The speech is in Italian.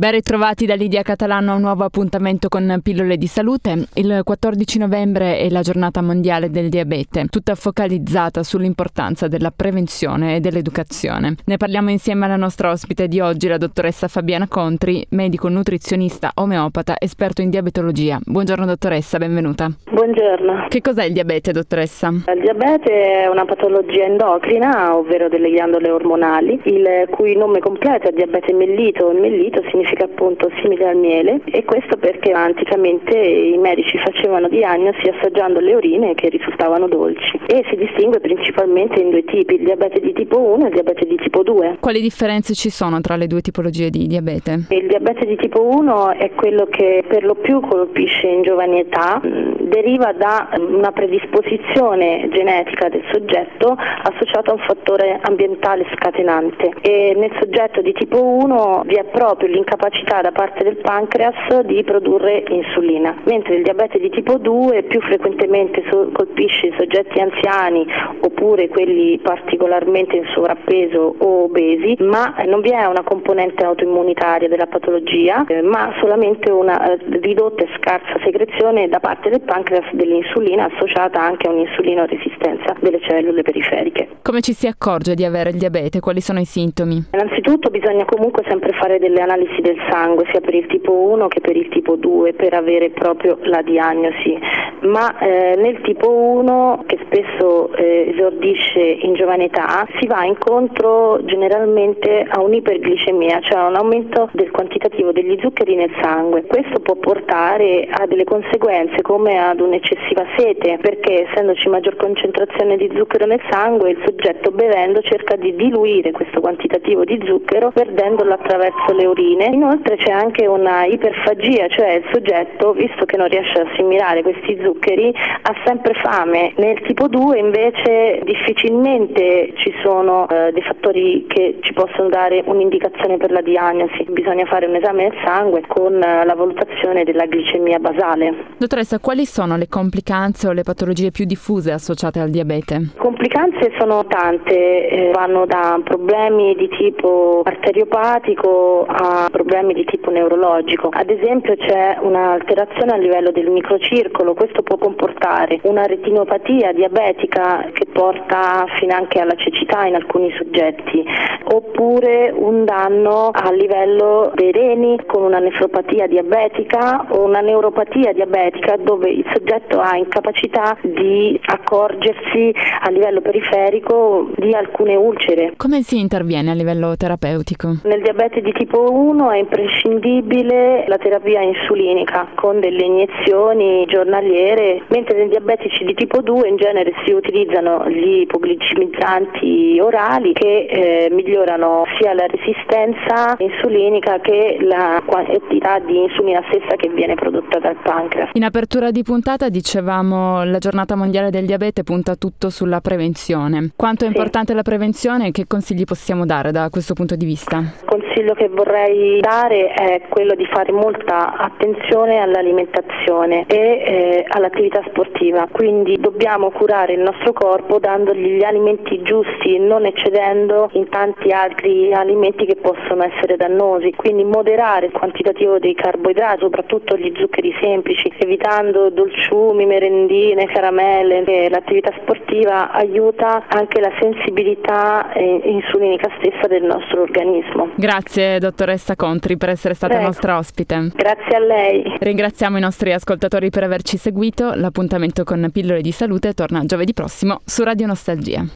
Ben ritrovati da Lidia Catalano a un nuovo appuntamento con Pillole di Salute. Il 14 novembre è la giornata mondiale del diabete, tutta focalizzata sull'importanza della prevenzione e dell'educazione. Ne parliamo insieme alla nostra ospite di oggi, la dottoressa Fabiana Contri, medico nutrizionista omeopata, esperto in diabetologia. Buongiorno dottoressa, benvenuta. Buongiorno. Che cos'è il diabete, dottoressa? Il diabete è una patologia endocrina, ovvero delle ghiandole ormonali, il cui nome completo è diabete mellito. Il mellito significa appunto simile al miele, e questo perché anticamente i medici facevano diagnosi assaggiando le urine che risultavano dolci, e si distingue principalmente in due tipi, il diabete di tipo 1 e il diabete di tipo 2. Quali differenze ci sono tra le due tipologie di diabete? Il diabete di tipo 1 è quello che per lo più colpisce in giovane età, deriva da una predisposizione genetica del soggetto associata a un fattore ambientale scatenante, e nel soggetto di tipo 1 vi è proprio l'incapacità da parte del pancreas di produrre insulina, mentre il diabete di tipo 2 più frequentemente colpisce i soggetti anziani oppure quelli particolarmente in sovrappeso o obesi, ma non vi è una componente autoimmunitaria della patologia, ma solamente una ridotta e scarsa secrezione da parte del pancreas dell'insulina, associata anche a un'insulinoresistenza delle cellule periferiche. Come ci si accorge di avere il diabete? Quali sono i sintomi? Innanzitutto bisogna comunque sempre fare delle analisi del sangue, sia per il tipo 1 che per il tipo 2, per avere proprio la diagnosi, ma nel tipo 1, che spesso esordisce in giovane età, si va incontro generalmente a un'iperglicemia, cioè un aumento del quantitativo degli zuccheri nel sangue. Questo può portare a delle conseguenze come ad un'eccessiva sete, perché essendoci maggior concentrazione di zucchero nel sangue, il soggetto bevendo cerca di diluire questo quantitativo di zucchero perdendolo attraverso le urine. Inoltre c'è anche una iperfagia, cioè il soggetto, visto che non riesce ad assimilare questi zuccheri, ha sempre fame. Nel tipo 2 invece difficilmente ci sono dei fattori che ci possono dare un'indicazione per la diagnosi. Bisogna fare un esame del sangue con la valutazione della glicemia basale. Dottoressa, quali sono le complicanze o le patologie più diffuse associate al diabete? Complicanze sono tante, vanno da problemi di tipo arteriopatico a problemi di tipo neurologico. Ad esempio c'è un'alterazione a livello del microcircolo, questo può comportare una retinopatia diabetica che porta finanche alla cecità in alcuni soggetti, oppure un danno a livello dei reni con una nefropatia diabetica o una neuropatia diabetica, dove il soggetto ha incapacità di accorgersi a livello periferico di alcune ulcere. Come si interviene a livello terapeutico? Nel diabete di tipo 1 è imprescindibile la terapia insulinica con delle iniezioni giornaliere, mentre nei diabetici di tipo 2 in genere si utilizzano gli ipoglicemizzanti orali che migliorano sia la resistenza insulinica che la quantità di insulina stessa che viene prodotta dal pancreas. In apertura di puntata dicevamo la giornata mondiale del diabete punta tutto sulla prevenzione. Quanto è importante la prevenzione e che consigli possiamo dare da questo punto di vista? Il consiglio che vorrei dare è quello di fare molta attenzione all'alimentazione e all'attività sportiva, quindi dobbiamo curare il nostro corpo dandogli gli alimenti giusti, non eccedendo in tanti altri alimenti che possono essere dannosi, quindi moderare il quantitativo dei carboidrati, soprattutto gli zuccheri semplici, evitando dolciumi, merendine, caramelle. L'attività sportiva aiuta anche la sensibilità insulinica stessa del nostro organismo. Grazie dottoressa Contri per essere stata nostra ospite. Grazie a lei. Ringraziamo i nostri ascoltatori per averci seguito. L'appuntamento con Pillole di Salute torna giovedì prossimo su Radio Nostalgia.